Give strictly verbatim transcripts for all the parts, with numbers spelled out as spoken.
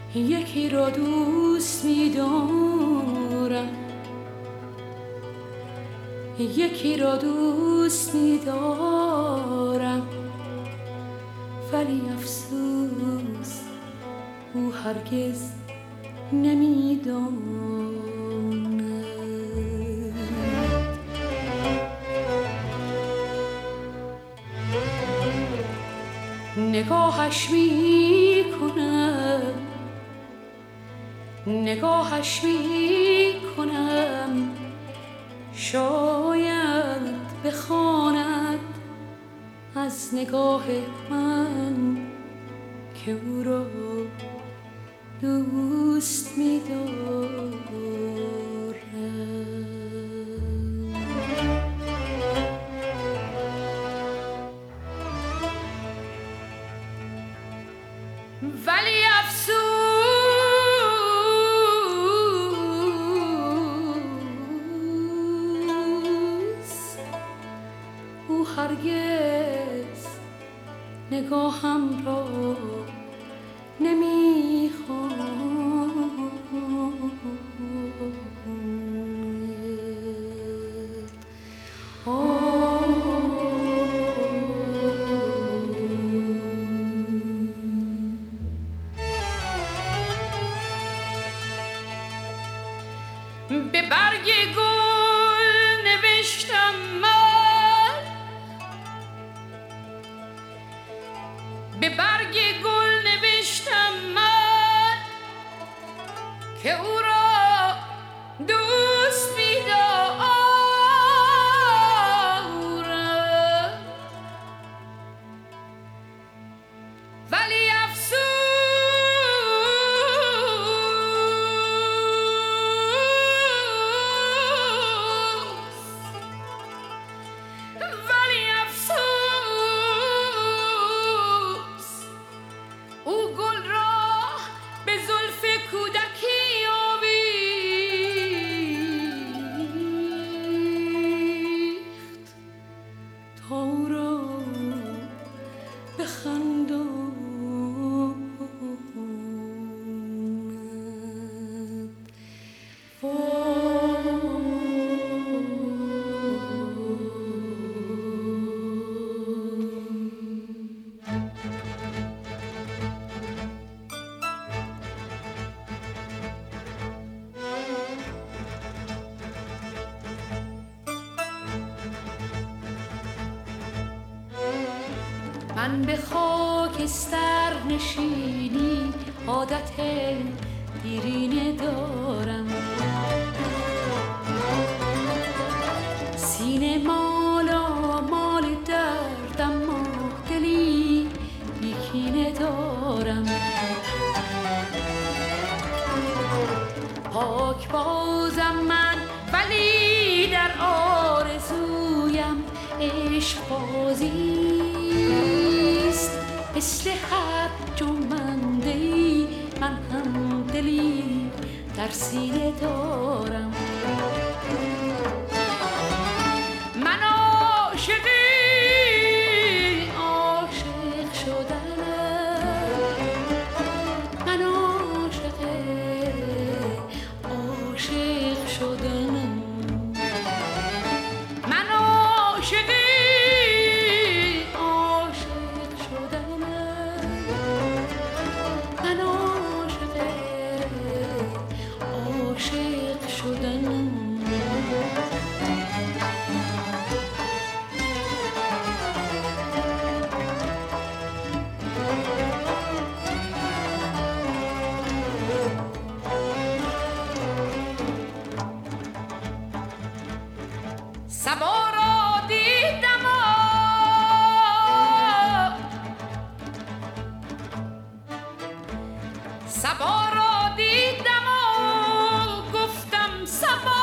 یکی را دوست می‌دارم، یکی را دوست می‌دارم، ولی افسوس او هرگز نمی‌داند. نگاهش می‌کنم، نگاهش می‌کنم، شاید بخواند از نگاه من که او را دوست می‌دارم. ولی افسوس او هرگز نگاهم را نمی‌خواند. به برگ گل نوشتم من، به برگ گل نوشتم من که او را دوست می‌دارم. ولی افسوس من به خاکستر نشینی عادت دیرینه دارم، سینه مالا مال دردم و دلی بیکینه دارم. پاک بازم من ولی در آرزویم عشق بازیست. مثل هر جمنده‌ای من هم دلی در سینه دارم. من عاشقی عاشق شدنم، من عاشق عاشق شدنم، من عاشقی صبا را دیدم و صبا را دیدم و گفتم صبا،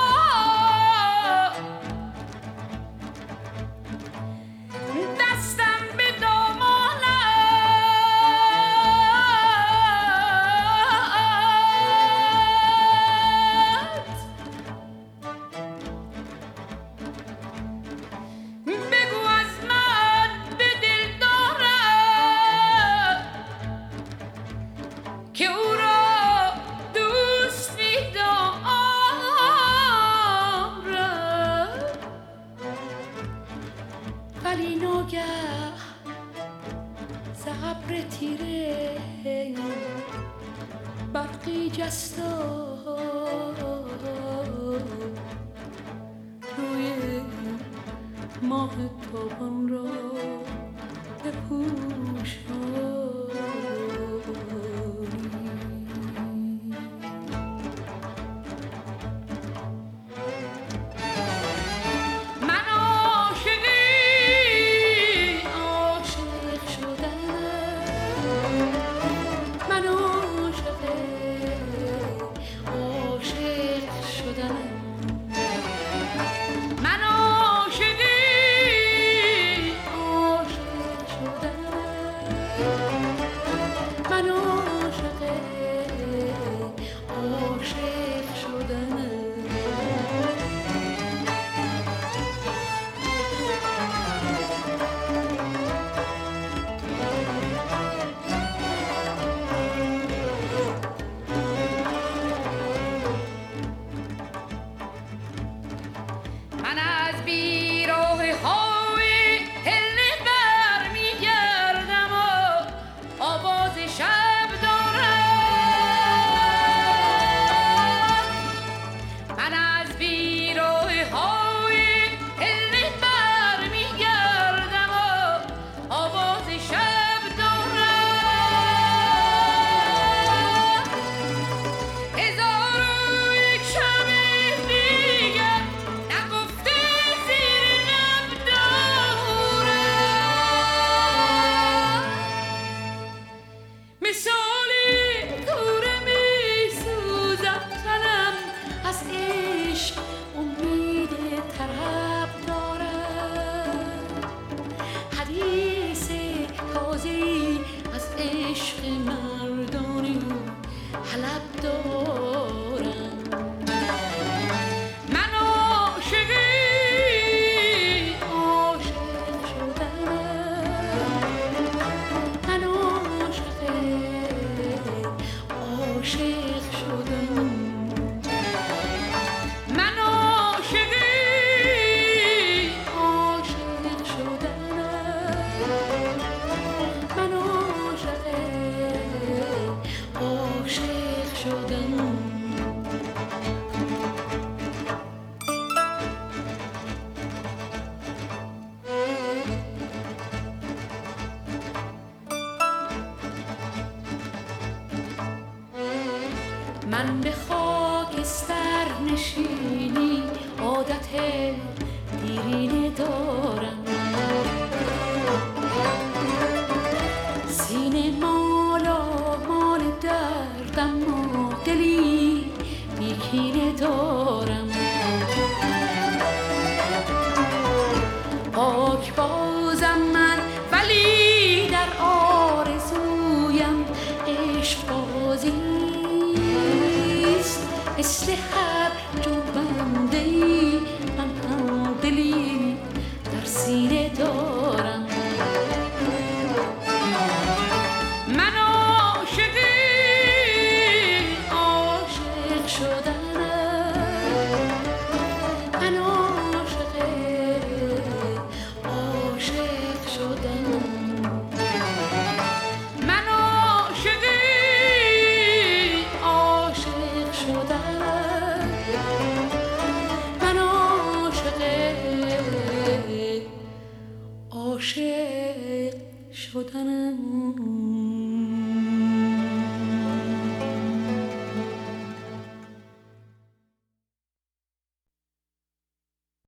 دستم به دامانت، بگو از من به دل دارم که او را جستا روی ماه تابان را بپوشانی. من عاشقی عاشق شدنم، من عاشق عاشق شدنم، من عاشقی عاشق شدنم، من عاشق عاشق شدنم. من از بیراه های هله بر می گردم و آواز شب دارم. من از بیراه های هله بر می گردم و آواز شب دارم. هزار و یک شب دیگر نگفته زیر لب دارم. مثالی کوره می سوزد تنم از عشق، امید طرب دارم. حدیث تازه‌ای از عشق مردانی حلب دارم. من عاشقی عاشق شدنم، من عاشق عاشق شدنم، من عاشقی عاشق شدنم، من عاشق عاشق شدنم. من به خاکستر نشینی عادت دیرینه دارم. سینه مالا مال دردم و دلی بیکینه دارم. پاک بازم من ولی در آرزویم عشق بازیست مثل